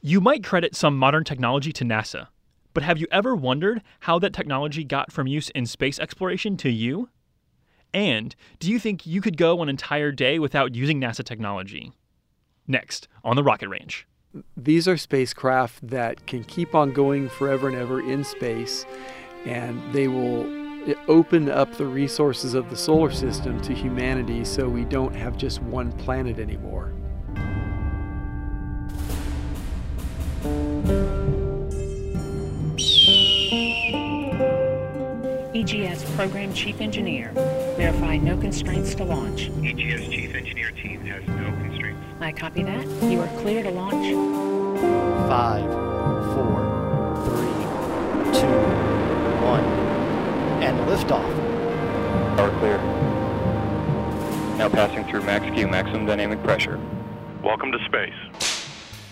You might credit some modern technology to NASA, but have you ever wondered how that technology got from use in space exploration to you? And do you think you could go an entire day without using NASA technology? Next, on the Rocket Range. These are spacecraft that can keep on going forever and ever in space, and they will open up the resources of the solar system to humanity so we don't have just one planet anymore. EGS Program Chief Engineer. Verify no constraints to launch. EGS Chief Engineer team has no constraints. I copy that. You are clear to launch. 5, 4, 3, 2, 1, and liftoff. Power clear. Now passing through max Q, maximum dynamic pressure. Welcome to space.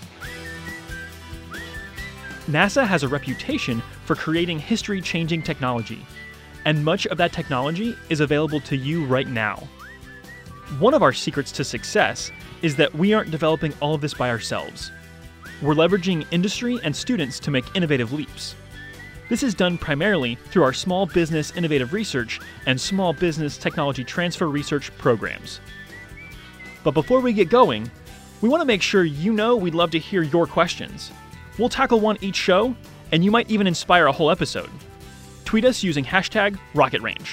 NASA has a reputation for creating history-changing technology, and much of that technology is available to you right now. One of our secrets to success is that we aren't developing all of this by ourselves. We're leveraging industry and students to make innovative leaps. This is done primarily through our Small Business Innovative Research and Small Business Technology Transfer Research programs. But before we get going, we want to make sure you know we'd love to hear your questions. We'll tackle one each show, and you might even inspire a whole episode. Tweet us using hashtag RocketRange.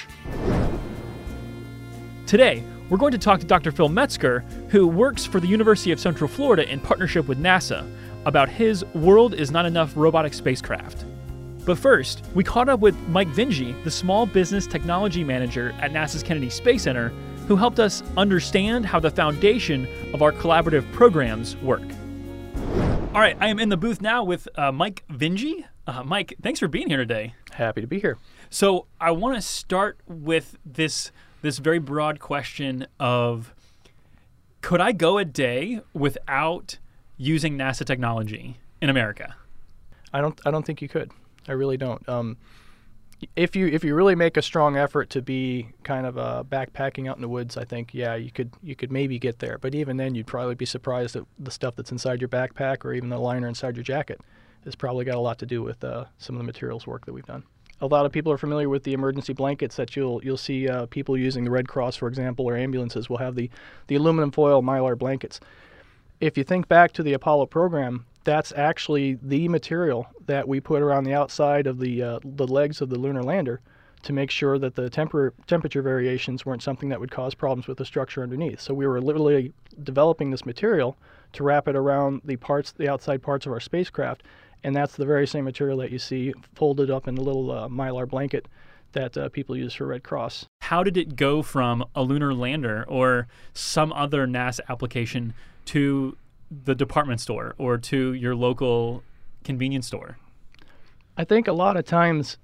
Today, we're going to talk to Dr. Phil Metzger, who works for the University of Central Florida in partnership with NASA, about his World is Not Enough robotic spacecraft. But first, we caught up with Mike Vinge, the Small Business Technology Manager at NASA's Kennedy Space Center, who helped us understand how the foundation of our collaborative programs work. All right, I am in the booth now with Mike Vinge. Mike, thanks for being here today. Happy to be here. So I want to start with this very broad question of, could I go a day without using NASA technology in America? I don't think you could. I really don't. If you really make a strong effort to be kind of backpacking out in the woods, I think you could maybe get there. But even then, you'd probably be surprised at the stuff that's inside your backpack or even the liner inside your jacket. It's probably got a lot to do with some of the materials work that we've done. A lot of people are familiar with the emergency blankets that you'll see people using. The Red Cross, for example, or ambulances will have the aluminum foil Mylar blankets. If you think back to the Apollo program, that's actually the material that we put around the outside of the legs of the lunar lander to make sure that the temperature variations weren't something that would cause problems with the structure underneath. So we were literally developing this material to wrap it around the outside parts of our spacecraft, and that's the very same material that you see folded up in a little Mylar blanket that people use for Red Cross. How did it go from a lunar lander or some other NASA application to the department store or to your local convenience store? I think a lot of times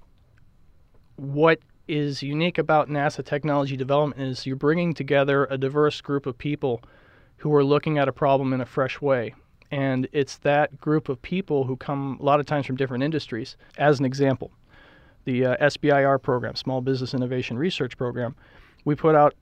what is unique about NASA technology development is you're bringing together a diverse group of people who are looking at a problem in a fresh way. And it's that group of people who come a lot of times from different industries. As an example, the SBIR program, Small Business Innovation Research Program, we put out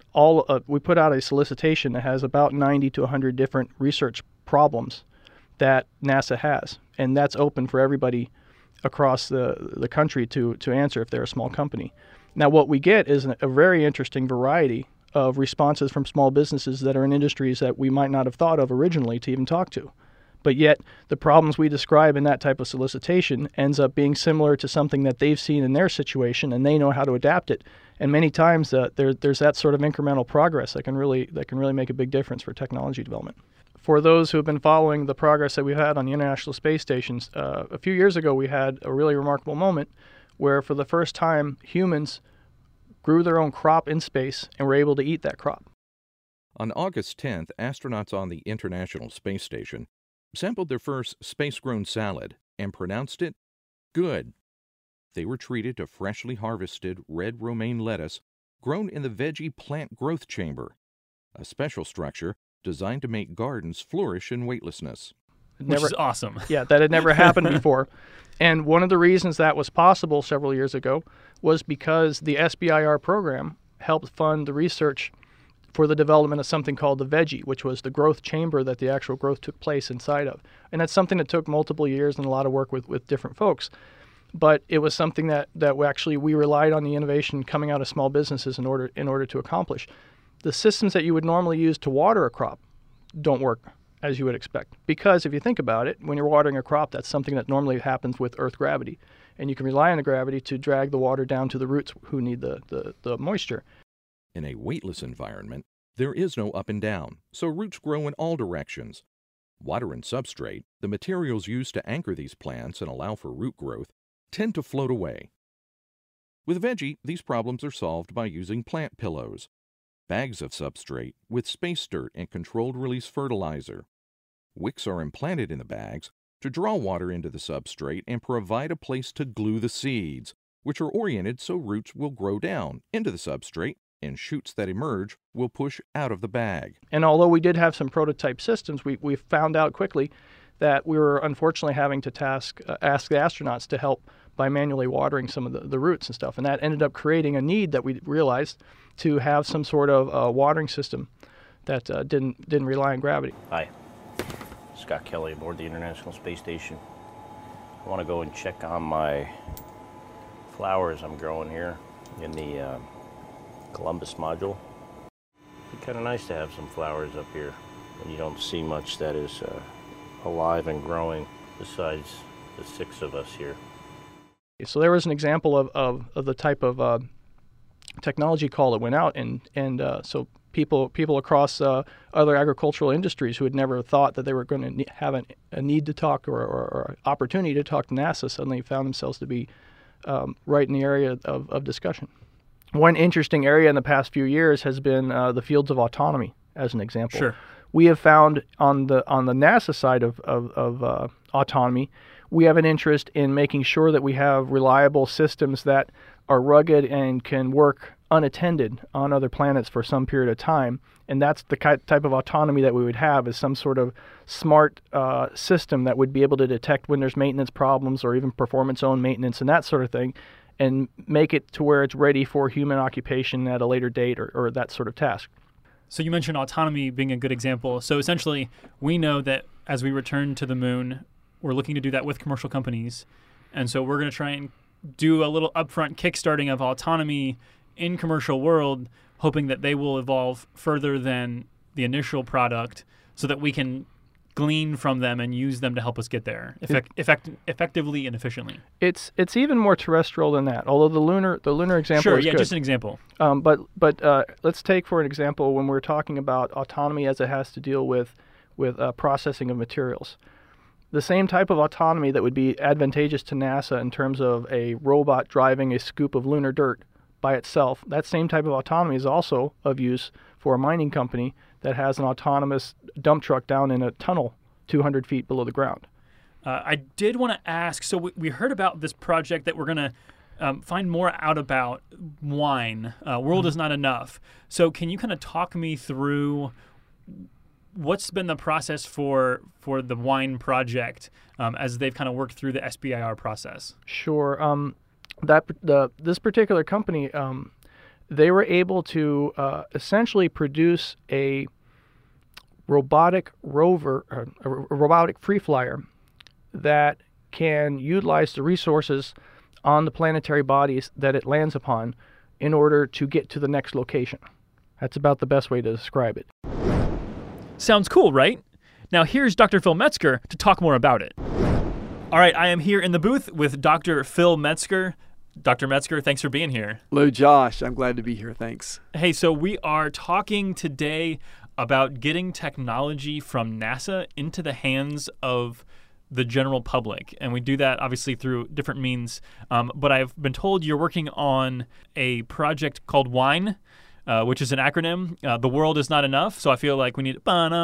a solicitation that has about 90 to 100 different research problems that NASA has, and that's open for everybody across the country to answer if they're a small company. Now, what we get is a very interesting variety of responses from small businesses that are in industries that we might not have thought of originally to even talk to. But yet, the problems we describe in that type of solicitation ends up being similar to something that they've seen in their situation, and they know how to adapt it. And many times, there's that sort of incremental progress that can really make a big difference for technology development. For those who have been following the progress that we've had on the International Space Stations, a few years ago we had a really remarkable moment where, for the first time, humans grew their own crop in space and were able to eat that crop. On August 10th, astronauts on the International Space Station sampled their first space-grown salad and pronounced it good. They were treated to freshly harvested red romaine lettuce grown in the veggie plant growth chamber, a special structure designed to make gardens flourish in weightlessness. Which is awesome. Yeah, that had never happened before. And one of the reasons that was possible several years ago was because the SBIR program helped fund the research for the development of something called the veggie, which was the growth chamber that the actual growth took place inside of. And that's something that took multiple years and a lot of work with different folks. But it was something that we relied on the innovation coming out of small businesses in order to accomplish. The systems that you would normally use to water a crop don't work as you would expect. Because if you think about it, when you're watering a crop, that's something that normally happens with earth gravity. And you can rely on the gravity to drag the water down to the roots who need the moisture. In a weightless environment, there is no up and down, so roots grow in all directions. Water and substrate, the materials used to anchor these plants and allow for root growth, tend to float away. With veggie, these problems are solved by using plant pillows, bags of substrate with space dirt and controlled release fertilizer. Wicks are implanted in the bags to draw water into the substrate and provide a place to glue the seeds, which are oriented so roots will grow down into the substrate and shoots that emerge will push out of the bag. And although we did have some prototype systems, we found out quickly that we were unfortunately having to ask the astronauts to help by manually watering some of the roots and stuff. And that ended up creating a need that we realized to have some sort of watering system that didn't rely on gravity. Hi, Scott Kelly aboard the International Space Station. I want to go and check on my flowers I'm growing here in the Columbus module. It'd be kind of nice to have some flowers up here when you don't see much that is alive and growing besides the 6 of us here. So there was an example of the type of technology call that went out, and so people across other agricultural industries who had never thought that they were going to have a need to talk or opportunity to talk to NASA suddenly found themselves to be right in the area of discussion. One interesting area in the past few years has been the fields of autonomy, as an example. Sure. We have found on the NASA side of autonomy, we have an interest in making sure that we have reliable systems that are rugged and can work unattended on other planets for some period of time. And that's the type of autonomy that we would have, is some sort of smart system that would be able to detect when there's maintenance problems or even perform its own maintenance and that sort of thing, and make it to where it's ready for human occupation at a later date or that sort of task. So you mentioned autonomy being a good example. So essentially, we know that as we return to the moon, we're looking to do that with commercial companies. And so we're going to try and do a little upfront kickstarting of autonomy in commercial world, hoping that they will evolve further than the initial product so that we can glean from them and use them to help us get there effectively and efficiently. It's even more terrestrial than that, although the lunar example sure, is yeah, good. Just an example. But let's take for an example when we're talking about autonomy as it has to deal with processing of materials. The same type of autonomy that would be advantageous to NASA in terms of a robot driving a scoop of lunar dirt by itself, that same type of autonomy is also of use for a mining company that has an autonomous dump truck down in a tunnel 200 feet below the ground. I did want to ask, so we heard about this project that we're going to find more out about wine. World is not enough. So can you kind of talk me through what's been the process for the wine project as they've kind of worked through the SBIR process? Sure. This particular company, they were able to essentially produce a robotic rover, a robotic free flyer that can utilize the resources on the planetary bodies that it lands upon in order to get to the next location. That's about the best way to describe it. Sounds cool, right? Now here's Dr. Phil Metzger to talk more about it. All right, I am here in the booth with Dr. Phil Metzger. Dr. Metzger, thanks for being here. Hello, Josh. I'm glad to be here. Thanks. Hey, so we are talking today about getting technology from NASA into the hands of the general public. And we do that obviously through different means. But I've been told you're working on a project called WINE, which is an acronym. The world is not enough. So I feel like we need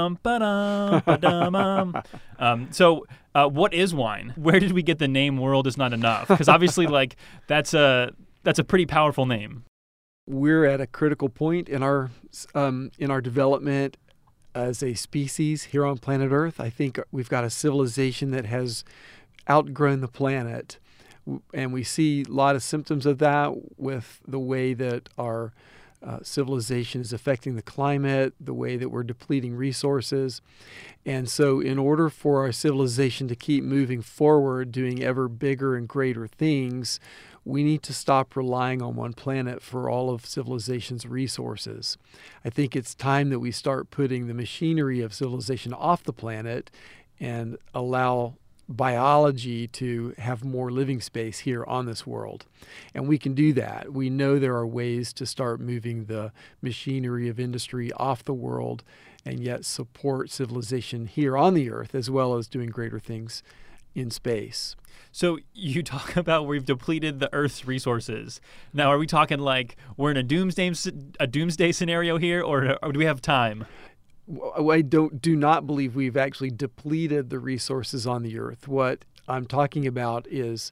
So what is WINE? Where did we get the name World is Not Enough? Because obviously like that's a pretty powerful name. We're at a critical point in our development as a species here on planet Earth. I think we've got a civilization that has outgrown the planet, and we see a lot of symptoms of that with the way that our civilization is affecting the climate, the way that we're depleting resources. And so in order for our civilization to keep moving forward, doing ever bigger and greater things, we need to stop relying on one planet for all of civilization's resources. I think it's time that we start putting the machinery of civilization off the planet and allow biology to have more living space here on this world. And we can do that. We know there are ways to start moving the machinery of industry off the world and yet support civilization here on the Earth, as well as doing greater things in space. So you talk about we've depleted the Earth's resources. Now, are we talking like we're in a doomsday scenario here, or do we have time? I do not believe we've actually depleted the resources on the Earth. What I'm talking about is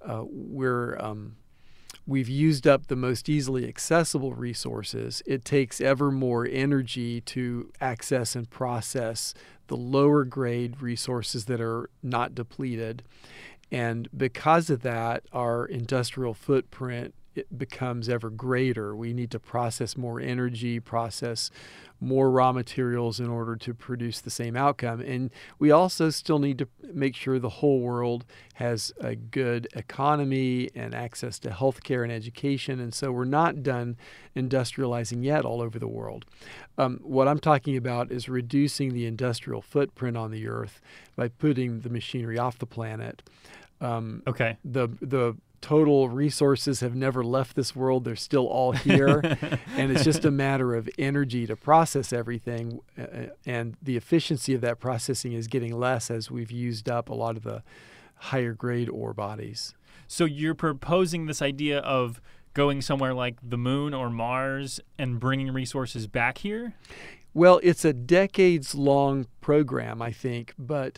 we've used up the most easily accessible resources. It takes ever more energy to access and process the lower grade resources that are not depleted. And because of that, our industrial footprint it becomes ever greater. We need to process more energy, process more raw materials in order to produce the same outcome. And we also still need to make sure the whole world has a good economy and access to healthcare and education. And so we're not done industrializing yet all over the world. What I'm talking about is reducing the industrial footprint on the Earth by putting the machinery off the planet. Okay. The total resources have never left this world. They're still all here. And it's just a matter of energy to process everything. And the efficiency of that processing is getting less as we've used up a lot of the higher grade ore bodies. So you're proposing this idea of going somewhere like the moon or Mars and bringing resources back here? Well, it's a decades-long program, I think, but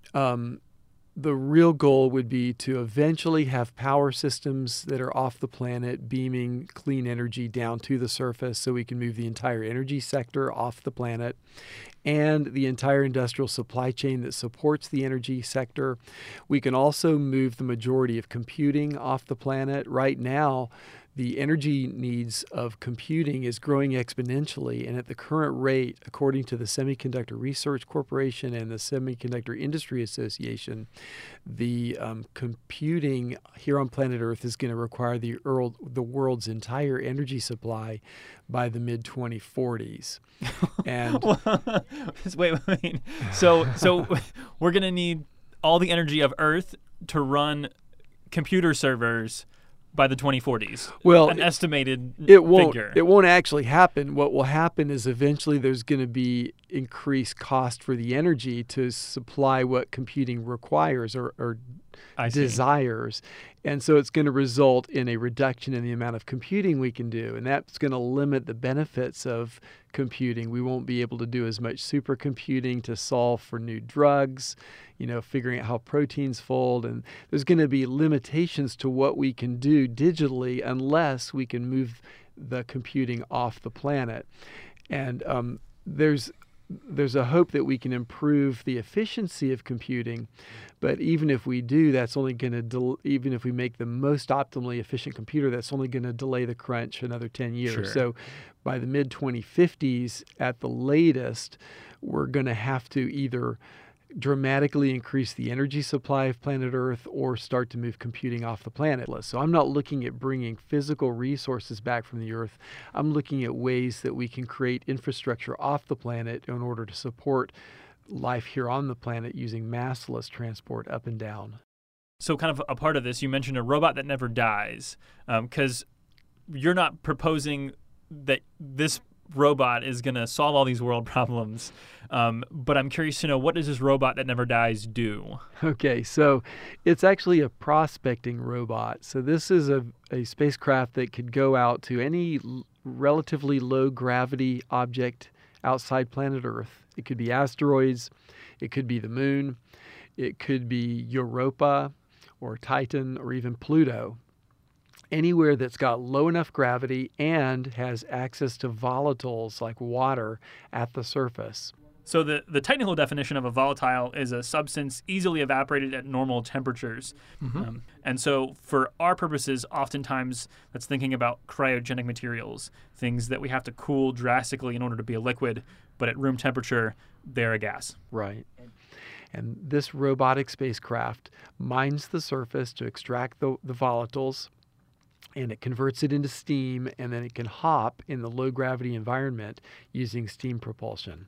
the real goal would be to eventually have power systems that are off the planet beaming clean energy down to the surface so we can move the entire energy sector off the planet and the entire industrial supply chain that supports the energy sector. We can also move the majority of computing off the planet. Right now, the energy needs of computing is growing exponentially, and at the current rate, according to the Semiconductor Research Corporation and the Semiconductor Industry Association, the computing here on planet Earth is going to require the world's entire energy supply by the mid-2040s. And wait. So we're going to need all the energy of Earth to run computer servers by the 2040s. Well, an estimated figure. It won't actually happen. What will happen is eventually there's going to be increased cost for the energy to supply what computing requires or desires. And so it's going to result in a reduction in the amount of computing we can do. And that's going to limit the benefits of computing. We won't be able to do as much supercomputing to solve for new drugs, figuring out how proteins fold. And there's going to be limitations to what we can do digitally unless we can move the computing off the planet. And there's a hope that we can improve the efficiency of computing, but even if we do, that's only going to even if we make the most optimally efficient computer, that's only going to delay the crunch another 10 years. Sure. So by the mid-2050s at the latest, we're going to have to either dramatically increase the energy supply of planet Earth or start to move computing off the planet. So I'm not looking at bringing physical resources back from the Earth. I'm looking at ways that we can create infrastructure off the planet in order to support life here on the planet using massless transport up and down. So kind of a part of this, you mentioned a robot that never dies, because you're not proposing that this robot is going to solve all these world problems. But I'm curious to know, what does this robot that never dies do? Okay, so it's actually a prospecting robot. So this is a spacecraft that could go out to any relatively low gravity object outside planet Earth. It could be asteroids, it could be the moon, it could be Europa or Titan or even Pluto. Anywhere that's got low enough gravity and has access to volatiles like water at the surface. So the technical definition of a volatile is a substance easily evaporated at normal temperatures. And so for our purposes, oftentimes that's thinking about cryogenic materials, things that we have to cool drastically in order to be a liquid, but at room temperature, they're a gas. Right. And this robotic spacecraft mines the surface to extract the volatiles, and it converts it into steam, and then it can hop in the low gravity environment using steam propulsion.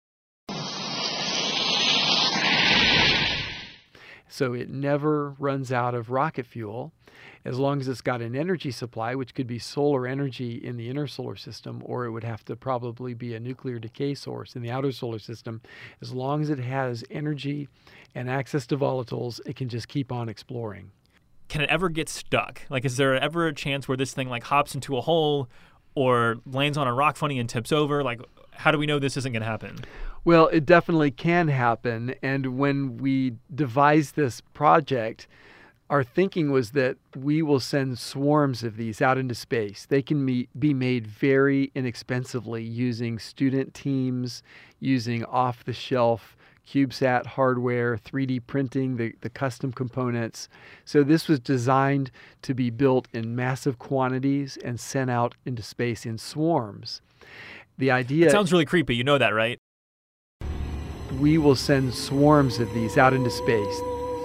So it never runs out of rocket fuel as long as it's got an energy supply, which could be solar energy in the inner solar system, or it would have to probably be a nuclear decay source in the outer solar system. As long as it has energy and access to volatiles, it can just keep on exploring. Can it ever get stuck? Like, is there ever a chance where this thing like hops into a hole or lands on a rock funny and tips over? Like, how do we know this isn't going to happen? Well, it definitely can happen. And when we devised this project, our thinking was that we will send swarms of these out into space. They can be made very inexpensively using student teams, using off-the-shelf CubeSat hardware, 3D printing, the custom components. So this was designed to be built in massive quantities and sent out into space in swarms. The idea... It sounds really creepy. You know that, right? We will send swarms of these out into space.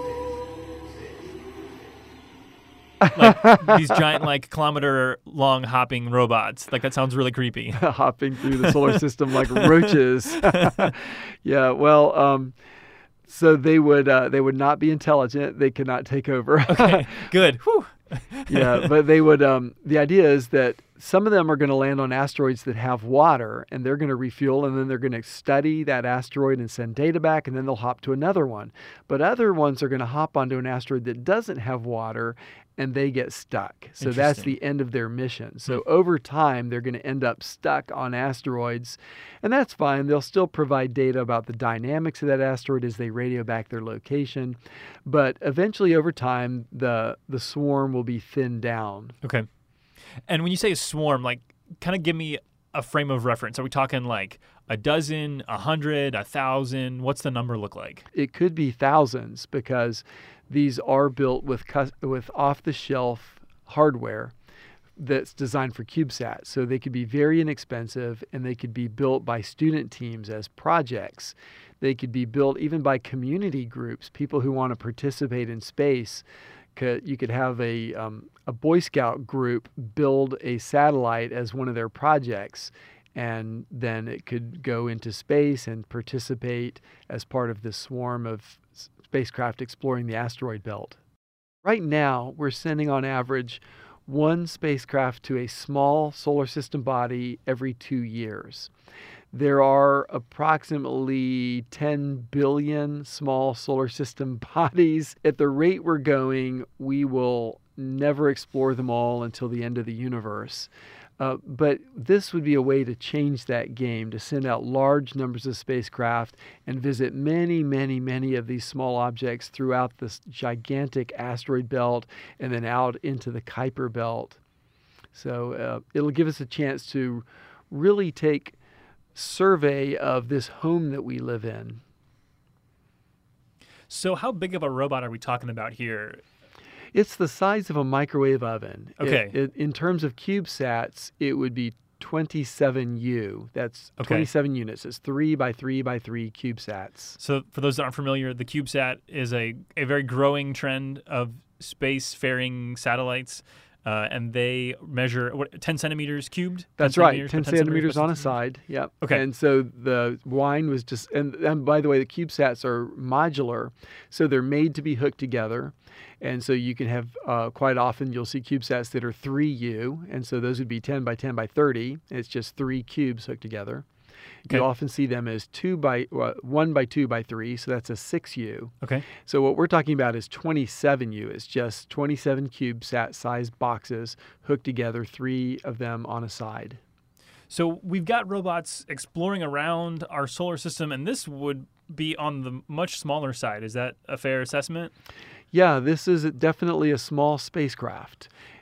Like these giant, like kilometer-long hopping robots. Like that sounds really creepy. Hopping through the solar system like roaches. Yeah, well, so they would not be intelligent. They could not take over. Okay, good. Whew. Yeah, but they would. The idea is that some of them are going to land on asteroids that have water, and they're going to refuel, and then they're going to study that asteroid and send data back, and then they'll hop to another one. But other ones are going to hop onto an asteroid that doesn't have water, and they get stuck. So that's the end of their mission. So over time, they're going to end up stuck on asteroids, and that's fine. They'll still provide data about the dynamics of that asteroid as they radio back their location. But eventually, over time, the swarm will be thinned down. Okay. And when you say a swarm, like, kind of give me a frame of reference. Are we talking like a dozen, 100, 1,000? What's the number look like? It could be thousands because these are built with off-the-shelf hardware that's designed for CubeSat. So they could be very inexpensive, and they could be built by student teams as projects. They could be built even by community groups, people who want to participate in space. You could have a Boy Scout group build a satellite as one of their projects, and then it could go into space and participate as part of this swarm of spacecraft exploring the asteroid belt. Right now, we're sending on average one spacecraft to a small solar system body every 2 years. There are approximately 10 billion small solar system bodies. At the rate we're going, we will never explore them all until the end of the universe. But this would be a way to change that game, to send out large numbers of spacecraft and visit many, many, many of these small objects throughout this gigantic asteroid belt and then out into the Kuiper belt. So it'll give us a chance to really take survey of this home that we live in. So how big of a robot are we talking about here? It's the size of a microwave oven. Okay. In terms of CubeSats, it would be 27U. That's 27 units. It's 3 by 3 by 3 CubeSats. So for those that aren't familiar, the CubeSat is a very growing trend of space-faring satellites. And they measure 10 centimeters cubed? That's right, 10 centimeters on a side. Yep. Okay. And so the wine was just, and by the way, the CubeSats are modular, so they're made to be hooked together. And so you can have, quite often you'll see CubeSats that are 3U, and so those would be 10 by 10 by 30. It's just 3 cubes hooked together. Okay. You often see them as 1 by 2 by 3, so that's a 6U. Okay. So what we're talking about is 27U. It's just 27 CubeSat-sized boxes hooked together, 3 of them on a side. So we've got robots exploring around our solar system, and this would be on the much smaller side. Is that a fair assessment? Yeah, this is definitely a small spacecraft.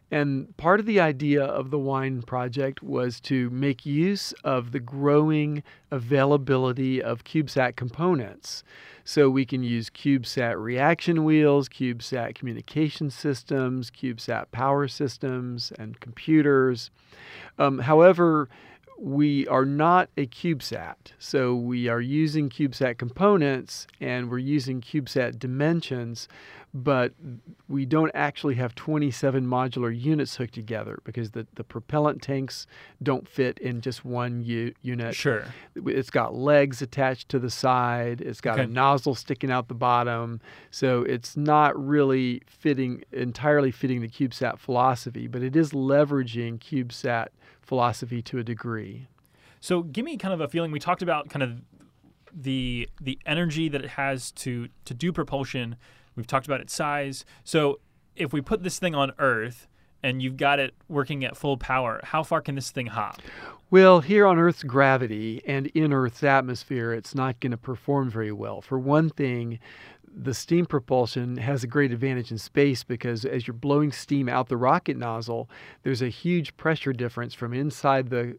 And part of the idea of the wine project was to make use of the growing availability of CubeSat components. So we can use CubeSat reaction wheels, CubeSat communication systems, CubeSat power systems, and computers. However, we are not a CubeSat. So we are using CubeSat components and we're using CubeSat dimensions, but we don't actually have 27 modular units hooked together because the propellant tanks don't fit in just one unit. Sure. It's got legs attached to the side. It's got a nozzle sticking out the bottom. So it's not really entirely fitting the CubeSat philosophy, but it is leveraging CubeSat philosophy to a degree. So give me kind of a feeling. We talked about kind of the energy that it has to do propulsion. We've talked about its size. So if we put this thing on Earth and you've got it working at full power, how far can this thing hop? Well, here on Earth's gravity and in Earth's atmosphere, it's not going to perform very well. For one thing, the steam propulsion has a great advantage in space because as you're blowing steam out the rocket nozzle, there's a huge pressure difference from inside the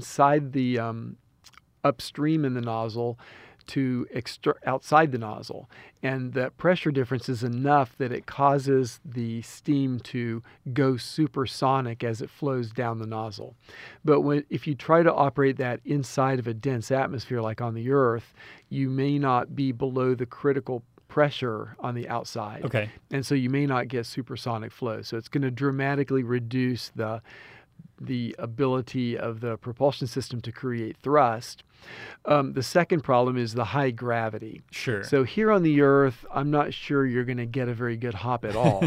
upstream in the nozzle to outside the nozzle. And that pressure difference is enough that it causes the steam to go supersonic as it flows down the nozzle. But if you try to operate that inside of a dense atmosphere like on the Earth, you may not be below the critical pressure on the outside. Okay. And so you may not get supersonic flow. So it's going to dramatically reduce the ability of the propulsion system to create thrust. The second problem is the high gravity. Sure. So here on the Earth, I'm not sure you're going to get a very good hop at all.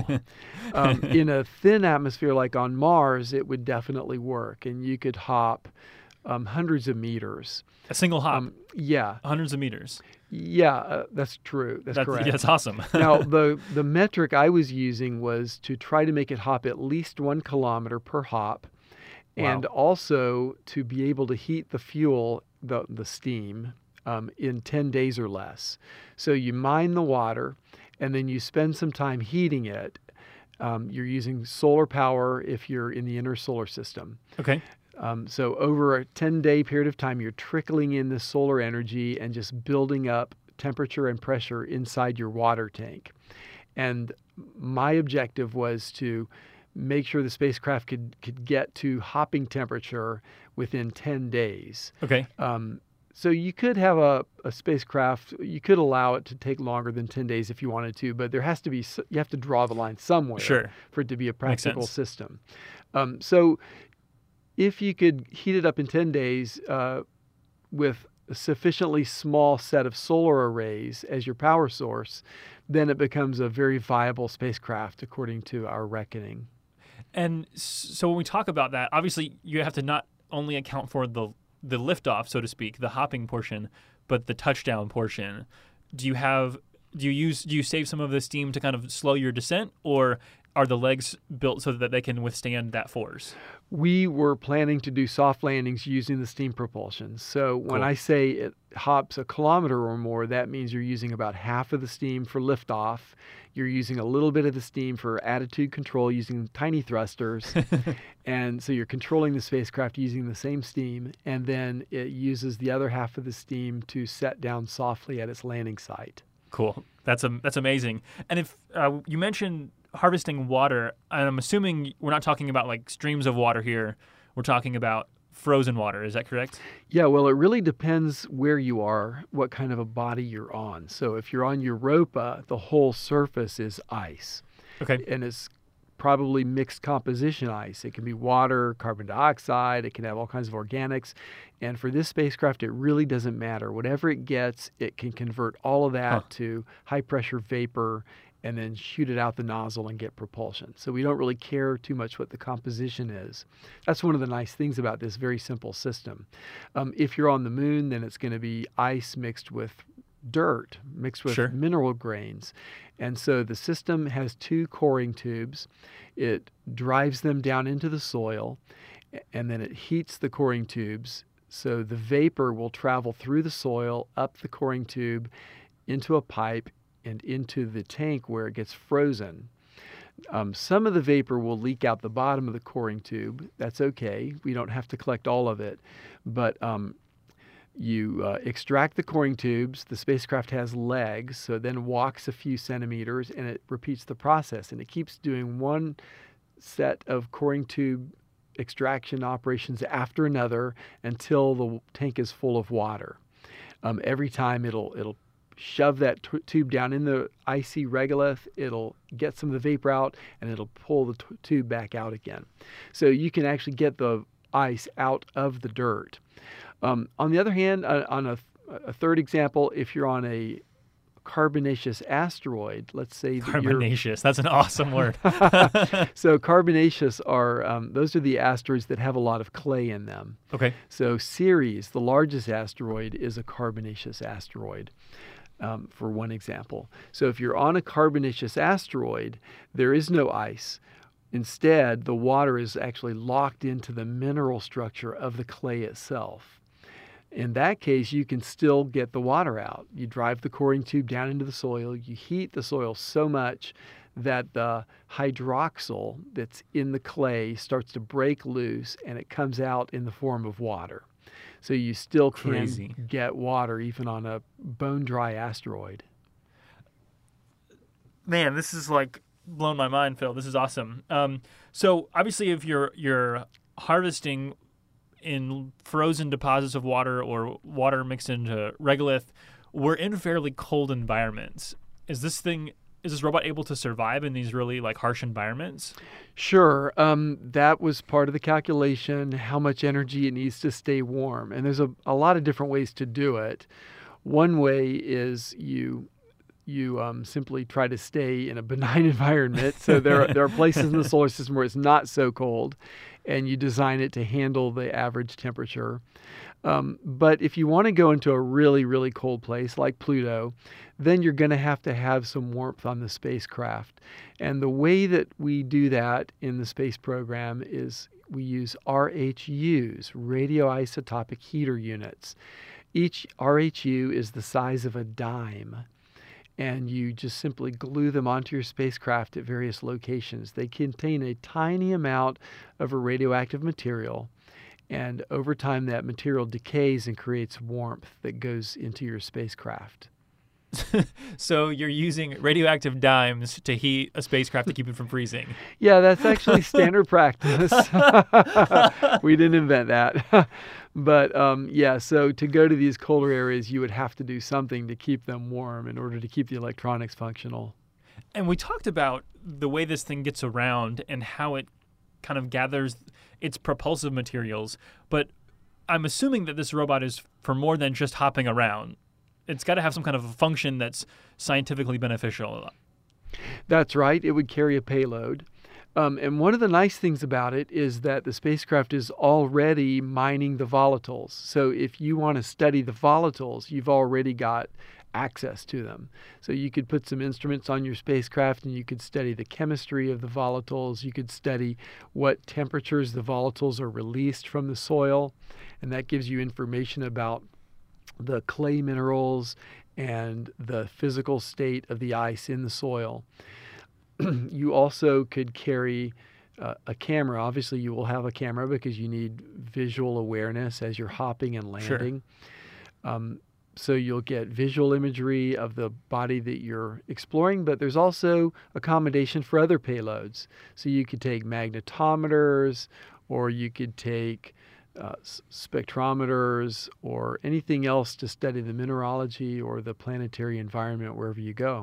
In a thin atmosphere like on Mars, it would definitely work, and you could hop hundreds of meters. A single hop? Yeah. Hundreds of meters? Yeah, that's true. That's correct. Yeah, that's awesome. Now, the metric I was using was to try to make it hop at least 1 kilometer per hop. And also to be able to heat the fuel, the steam, in 10 days or less. So you mine the water, and then you spend some time heating it. You're using solar power if you're in the inner solar system. Okay. So over a 10-day period of time, you're trickling in the solar energy and just building up temperature and pressure inside your water tank. And my objective was to make sure the spacecraft could get to hopping temperature within 10 days. Okay. So you could have a spacecraft, you could allow it to take longer than 10 days if you wanted to, but you have to draw the line somewhere for it to be a practical system. So if you could heat it up in 10 days with a sufficiently small set of solar arrays as your power source, then it becomes a very viable spacecraft according to our reckoning. And so when we talk about that, obviously you have to not only account for the liftoff, so to speak, the hopping portion, but the touchdown portion. Do you save some of the steam to kind of slow your descent, or are the legs built so that they can withstand that force? We were planning to do soft landings using the steam propulsion. So when I say it hops a kilometer or more, that means you're using about half of the steam for liftoff. You're using a little bit of the steam for attitude control using tiny thrusters. And so you're controlling the spacecraft using the same steam. And then it uses the other half of the steam to set down softly at its landing site. Cool. That's amazing. And if you mentioned harvesting water, I'm assuming we're not talking about like streams of water here. We're talking about frozen water. Is that correct? Yeah, well, it really depends where you are, what kind of a body you're on. So if you're on Europa, the whole surface is ice. Okay. And it's probably mixed composition ice. It can be water, carbon dioxide, it can have all kinds of organics. And for this spacecraft, it really doesn't matter. Whatever it gets, it can convert all of that to high pressure vapor and then shoot it out the nozzle and get propulsion. So we don't really care too much what the composition is. That's one of the nice things about this very simple system. If you're on the moon, then it's going to be ice mixed with dirt, mixed with mineral grains. And so the system has 2 coring tubes. It drives them down into the soil, and then it heats the coring tubes. So the vapor will travel through the soil, up the coring tube, into a pipe, and into the tank where it gets frozen. Some of the vapor will leak out the bottom of the coring tube. That's okay. We don't have to collect all of it. But you extract the coring tubes. The spacecraft has legs, so it then walks a few centimeters, and it repeats the process. And it keeps doing one set of coring tube extraction operations after another until the tank is full of water. Every time it'll shove that tube down in the icy regolith, it'll get some of the vapor out, and it'll pull the tube back out again. So you can actually get the ice out of the dirt. On the other hand, on a third example, if you're on a carbonaceous asteroid, let's say carbonaceous, that's an awesome word. So carbonaceous are those are the asteroids that have a lot of clay in them. Okay. So Ceres, the largest asteroid, is a carbonaceous asteroid, for one example. So if you're on a carbonaceous asteroid, there is no ice. Instead, the water is actually locked into the mineral structure of the clay itself. In that case, you can still get the water out. You drive the coring tube down into the soil. You heat the soil so much that the hydroxyl that's in the clay starts to break loose, and it comes out in the form of water. So you still can get water even on a bone-dry asteroid. Man, this is like blown my mind, Phil. This is awesome. So obviously, if you're harvesting in frozen deposits of water or water mixed into regolith, we're in fairly cold environments. Is this robot able to survive in these really like harsh environments? Sure. That was part of the calculation, how much energy it needs to stay warm. And there's a lot of different ways to do it. One way is you simply try to stay in a benign environment. So there are places in the solar system where it's not so cold, and you design it to handle the average temperature. But if you want to go into a really, really cold place like Pluto, then you're going to have some warmth on the spacecraft. And the way that we do that in the space program is we use RHUs, radioisotopic heater units. Each RHU is the size of a dime, and you just simply glue them onto your spacecraft at various locations. They contain a tiny amount of a radioactive material, and over time that material decays and creates warmth that goes into your spacecraft. So you're using radioactive dimes to heat a spacecraft to keep it from freezing. Yeah, that's actually standard practice. We didn't invent that. But so to go to these colder areas, you would have to do something to keep them warm in order to keep the electronics functional. And we talked about the way this thing gets around and how it kind of gathers its propulsive materials. But I'm assuming that this robot is for more than just hopping around. It's got to have some kind of a function that's scientifically beneficial. That's right. It would carry a payload. And one of the nice things about it is that the spacecraft is already mining the volatiles. So if you want to study the volatiles, you've already got access to them. So you could put some instruments on your spacecraft and you could study the chemistry of the volatiles. You could study what temperatures the volatiles are released from the soil. And that gives you information about the clay minerals and the physical state of the ice in the soil. You also could carry a camera. Obviously, you will have a camera because you need visual awareness as you're hopping and landing. Sure. So you'll get visual imagery of the body that you're exploring, but there's also accommodation for other payloads. So you could take magnetometers, or you could take spectrometers, or anything else to study the mineralogy or the planetary environment wherever you go.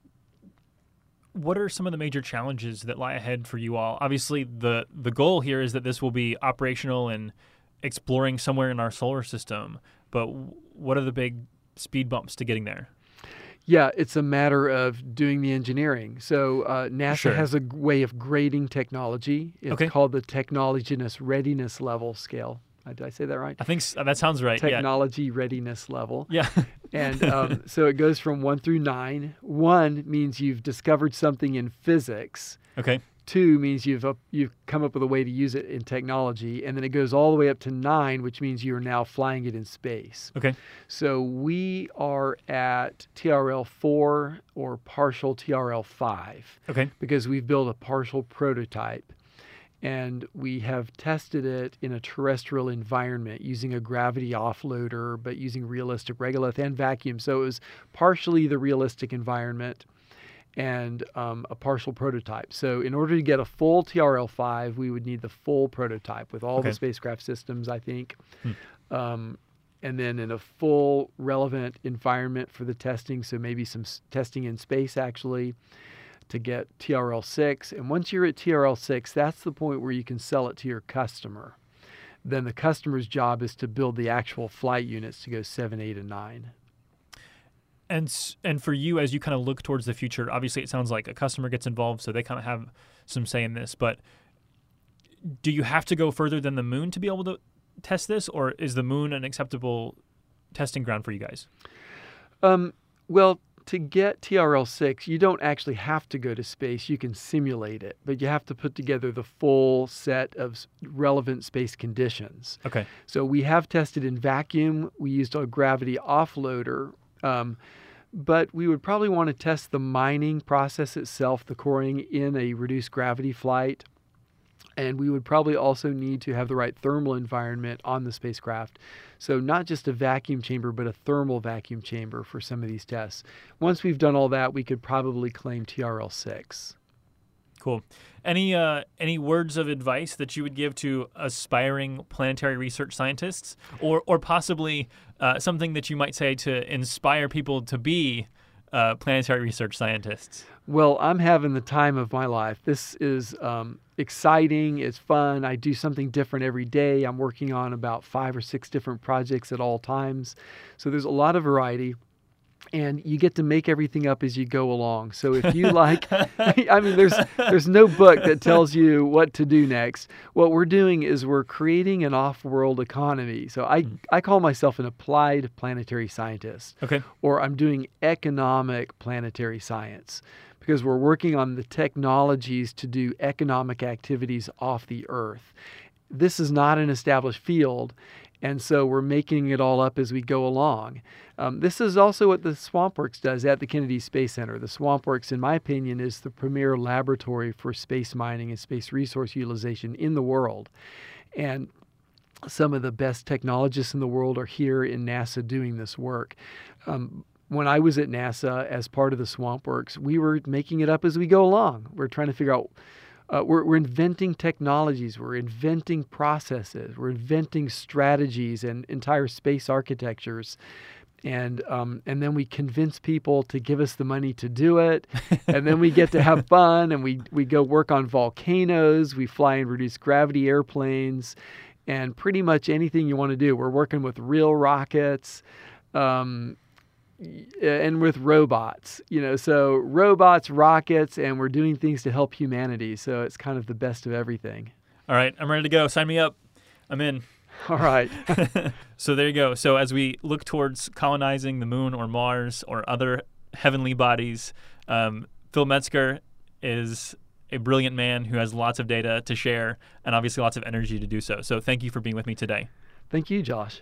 What are some of the major challenges that lie ahead for you all? Obviously, the goal here is that this will be operational and exploring somewhere in our solar system, but what are the big speed bumps to getting there? Yeah, it's a matter of doing the engineering. So NASA has a way of grading technology. It's called the Technologiness Readiness Level Scale. Did I say that right? I think that sounds right. Technology Readiness Level. Yeah. And so it goes from 1 through 9. 1 means you've discovered something in physics. Okay. 2 means you've come up with a way to use it in technology, and then it goes all the way up to 9, which means you're now flying it in space. Okay. So we are at TRL 4 or partial TRL 5. Okay. Because we've built a partial prototype, and we have tested it in a terrestrial environment using a gravity offloader, but using realistic regolith and vacuum. So it was partially the realistic environment and a partial prototype. So in order to get a full TRL 5, we would need the full prototype with all the spacecraft systems, I think. And then in a full relevant environment for the testing, so maybe some testing in space actually, to get TRL 6. And once you're at TRL 6, that's the point where you can sell it to your customer. Then the customer's job is to build the actual flight units to go 7, 8, and 9. And for you, as you kind of look towards the future, obviously it sounds like a customer gets involved, so they kind of have some say in this. But do you have to go further than the moon to be able to test this, or is the moon an acceptable testing ground for you guys? Well, to get TRL 6, you don't actually have to go to space. You can simulate it, but you have to put together the full set of relevant space conditions. Okay. So we have tested in vacuum. We used a gravity offloader, but we would probably want to test the mining process itself, the coring, in a reduced gravity flight. And we would probably also need to have the right thermal environment on the spacecraft. So not just a vacuum chamber, but a thermal vacuum chamber for some of these tests. Once we've done all that, we could probably claim TRL 6. Cool. Any words of advice that you would give to aspiring planetary research scientists, or possibly something that you might say to inspire people to be planetary research scientists? Well, I'm having the time of my life. This is exciting. It's fun. I do something different every day. I'm working on about 5 or 6 different projects at all times. So there's a lot of variety. And you get to make everything up as you go along. So if you like, I mean, there's no book that tells you what to do next. What we're doing is we're creating an off-world economy. So I call myself an applied planetary scientist. Okay. Or I'm doing economic planetary science, because we're working on the technologies to do economic activities off the Earth. This is not an established field, and so we're making it all up as we go along. This is also what the SwampWorks does at the Kennedy Space Center. The SwampWorks, in my opinion, is the premier laboratory for space mining and space resource utilization in the world. And some of the best technologists in the world are here in NASA doing this work. When I was at NASA as part of the SwampWorks, we were making it up as we go along. We're trying to figure out, we're inventing technologies, we're inventing processes, we're inventing strategies and entire space architectures. And then we convince people to give us the money to do it. And then we get to have fun, and we go work on volcanoes. We fly in reduced gravity airplanes, and pretty much anything you want to do. We're working with real rockets, and with robots, so robots, rockets, and we're doing things to help humanity. So it's kind of the best of everything. All right, I'm ready to go. Sign me up. I'm in. All right. So there you go. So as we look towards colonizing the moon or Mars or other heavenly bodies, Phil Metzger is a brilliant man who has lots of data to share and obviously lots of energy to do so. So thank you for being with me today. Thank you, Josh.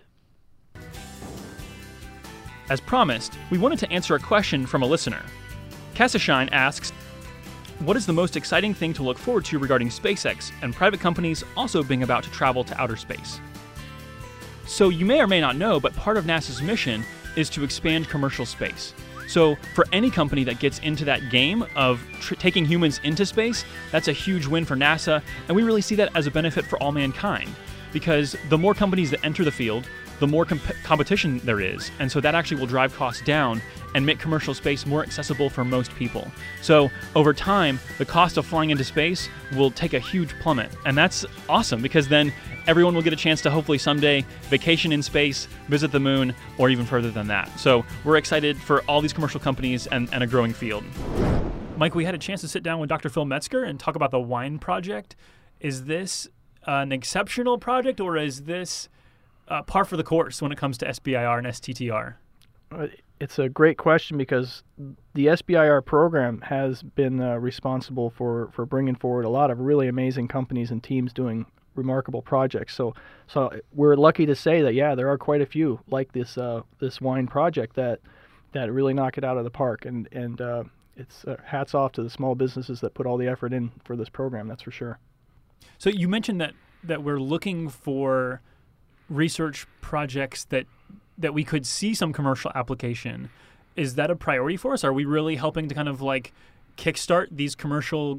As promised, we wanted to answer a question from a listener. Cassashine asks, what is the most exciting thing to look forward to regarding SpaceX and private companies also being about to travel to outer space? So you may or may not know, but part of NASA's mission is to expand commercial space. So for any company that gets into that game of taking humans into space, that's a huge win for NASA, and we really see that as a benefit for all mankind. Because the more companies that enter the field, the more competition there is, and so that actually will drive costs down and make commercial space more accessible for most people. So over time, the cost of flying into space will take a huge plummet, and that's awesome because then everyone will get a chance to hopefully someday vacation in space, visit the moon, or even further than that. So we're excited for all these commercial companies and a growing field. Mike, we had a chance to sit down with Dr. Phil Metzger and talk about the WINE project. Is this an exceptional project, or is this par for the course when it comes to SBIR and STTR? It's a great question because the SBIR program has been responsible for bringing forward a lot of really amazing companies and teams doing remarkable projects. So we're lucky to say that, yeah, there are quite a few like this wine project that really knock it out of the park. And it's hats off to the small businesses that put all the effort in for this program, that's for sure. So you mentioned that we're looking for research projects that we could see some commercial application. Is that a priority for us? Are we really helping to kind of like kickstart these commercial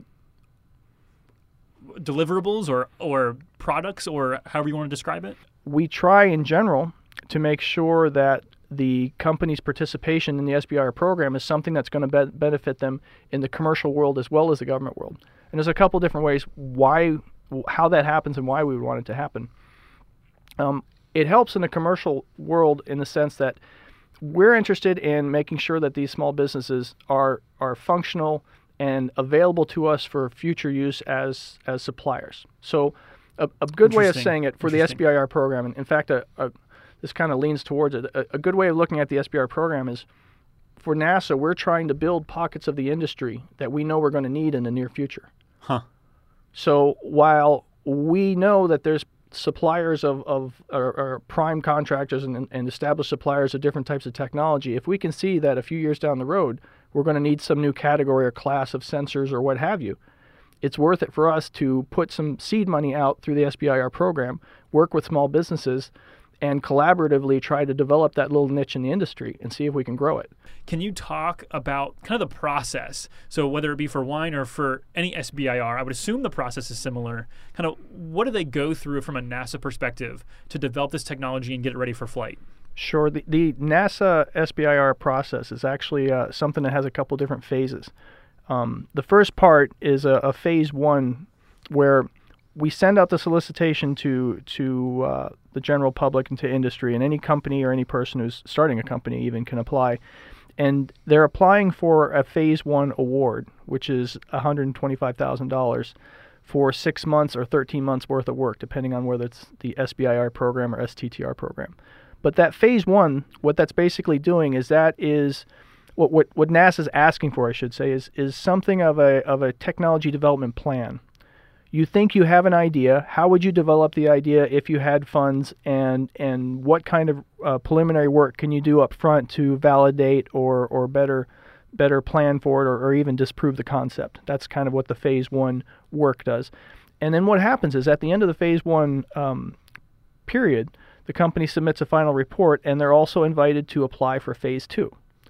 deliverables or products, or however you want to describe it? We try in general to make sure that the company's participation in the SBIR program is something that's going to benefit them in the commercial world as well as the government world. And there's a couple different ways how that happens and why we would want it to happen. It helps in the commercial world in the sense that we're interested in making sure that these small businesses are functional and available to us for future use as suppliers. So a good way of saying it for the SBIR program, and in fact, this kind of leans towards it, a good way of looking at the SBIR program is for NASA, we're trying to build pockets of the industry that we know we're going to need in the near future. Huh. So while we know that there's suppliers or prime contractors and established suppliers of different types of technology, if we can see that a few years down the road we're going to need some new category or class of sensors or what have you, it's worth it for us to put some seed money out through the SBIR program, work with small businesses, and collaboratively try to develop that little niche in the industry and see if we can grow it. Can you talk about kind of the process? So whether it be for wine or for any SBIR, I would assume the process is similar. Kind of what do they go through from a NASA perspective to develop this technology and get it ready for flight? Sure. The NASA SBIR process is actually something that has a couple different phases. The first part is a phase one where we send out the solicitation to the general public and to industry, and any company or any person who's starting a company even can apply. And they're applying for a phase one award, which is $125,000 for 6 months or 13 months worth of work, depending on whether it's the SBIR program or STTR program. But that phase one, what that's basically doing is what NASA's asking for, I should say, is something of a technology development plan. You think you have an idea. How would you develop the idea if you had funds, and what kind of preliminary work can you do up front to validate or better plan for it or even disprove the concept? That's kind of what the phase one work does. And then what happens is at the end of the phase one period, the company submits a final report, and they're also invited to apply for phase two.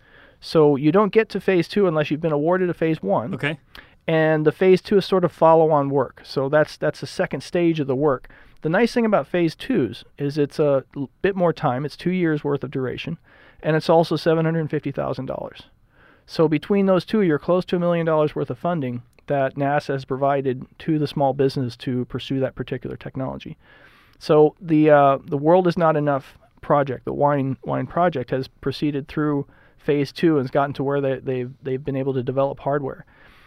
So you don't get to phase two unless you've been awarded a phase one. Okay. And the phase two is sort of follow-on work. So that's the second stage of the work. The nice thing about phase twos is it's a bit more time. It's 2 years worth of duration, and it's also $750,000. So between those two, you're close to $1 million worth of funding that NASA has provided to the small business to pursue that particular technology. So the World Is Not Enough project, the wine project, has proceeded through phase two and has gotten to where they've been able to develop hardware.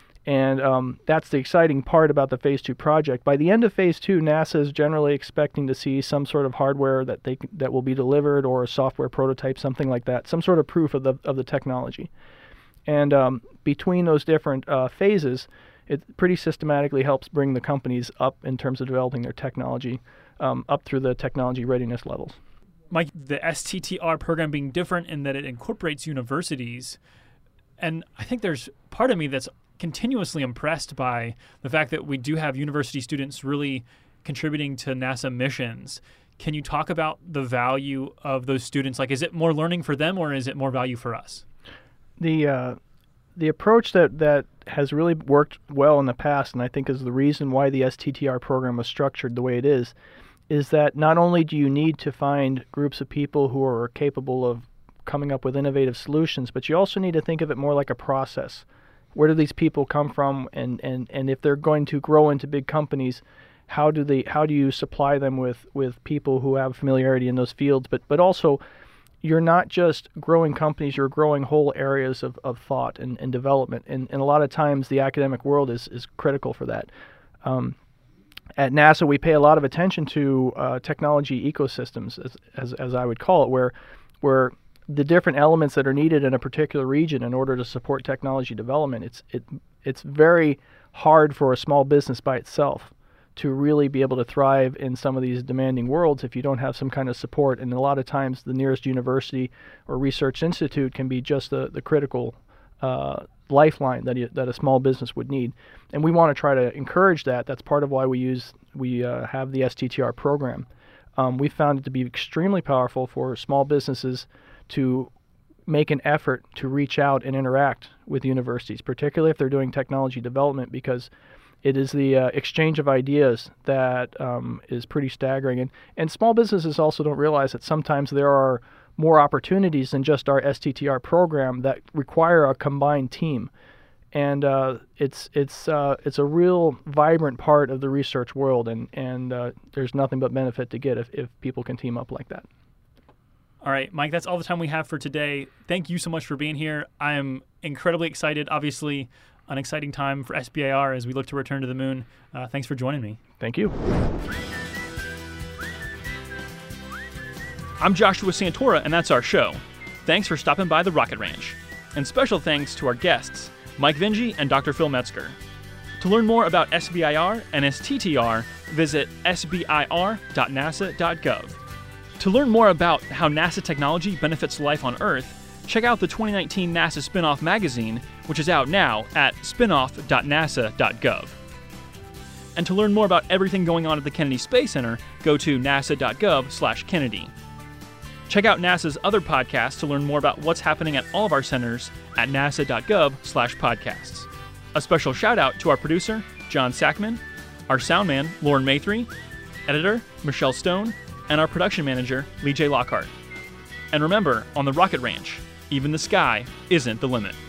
And that's the exciting part about the phase two project. By the end of phase two, NASA is generally expecting to see some sort of hardware that will be delivered, or a software prototype, something like that, some sort of proof of the technology. And between those different phases, it pretty systematically helps bring the companies up in terms of developing their technology up through the technology readiness levels. Mike, the STTR program being different in that it incorporates universities, and I think there's part of me that's continuously impressed by the fact that we do have university students really contributing to NASA missions. Can you talk about the value of those students? Like, is it more learning for them, or is it more value for us? The approach that has really worked well in the past, and I think is the reason why the STTR program was structured the way it is that not only do you need to find groups of people who are capable of coming up with innovative solutions, but you also need to think of it more like a process. Where do these people come from, and if they're going to grow into big companies, how do you supply them with people who have familiarity in those fields? But also, you're not just growing companies, you're growing whole areas of thought and development. And a lot of times the academic world is critical for that. At NASA, we pay a lot of attention to technology ecosystems, as I would call it, where the different elements that are needed in a particular region in order to support technology development, it's very hard for a small business by itself to really be able to thrive in some of these demanding worlds if you don't have some kind of support. And a lot of times the nearest university or research institute can be just the critical lifeline that a small business would need. And we want to try to encourage that. That's part of why we have the STTR program. We found it to be extremely powerful for small businesses to make an effort to reach out and interact with universities, particularly if they're doing technology development, because it is the exchange of ideas that is pretty staggering. And small businesses also don't realize that sometimes there are more opportunities than just our STTR program that require a combined team. And it's a real vibrant part of the research world, and there's nothing but benefit to get if people can team up like that. All right, Mike, that's all the time we have for today. Thank you so much for being here. I am incredibly excited. Obviously, an exciting time for SBIR as we look to return to the moon. Thanks for joining me. Thank you. I'm Joshua Santora, and that's our show. Thanks for stopping by the Rocket Ranch. And special thanks to our guests, Mike Vinge and Dr. Phil Metzger. To learn more about SBIR and STTR, visit sbir.nasa.gov. To learn more about how NASA technology benefits life on Earth, check out the 2019 NASA Spinoff magazine, which is out now at spinoff.nasa.gov. And to learn more about everything going on at the Kennedy Space Center, go to nasa.gov/Kennedy. Check out NASA's other podcasts to learn more about what's happening at all of our centers at nasa.gov/podcasts. A special shout out to our producer, John Sackman, our soundman, Lauren Maythree, editor, Michelle Stone, and our production manager, Lee J. Lockhart. And remember, on the Rocket Ranch, even the sky isn't the limit.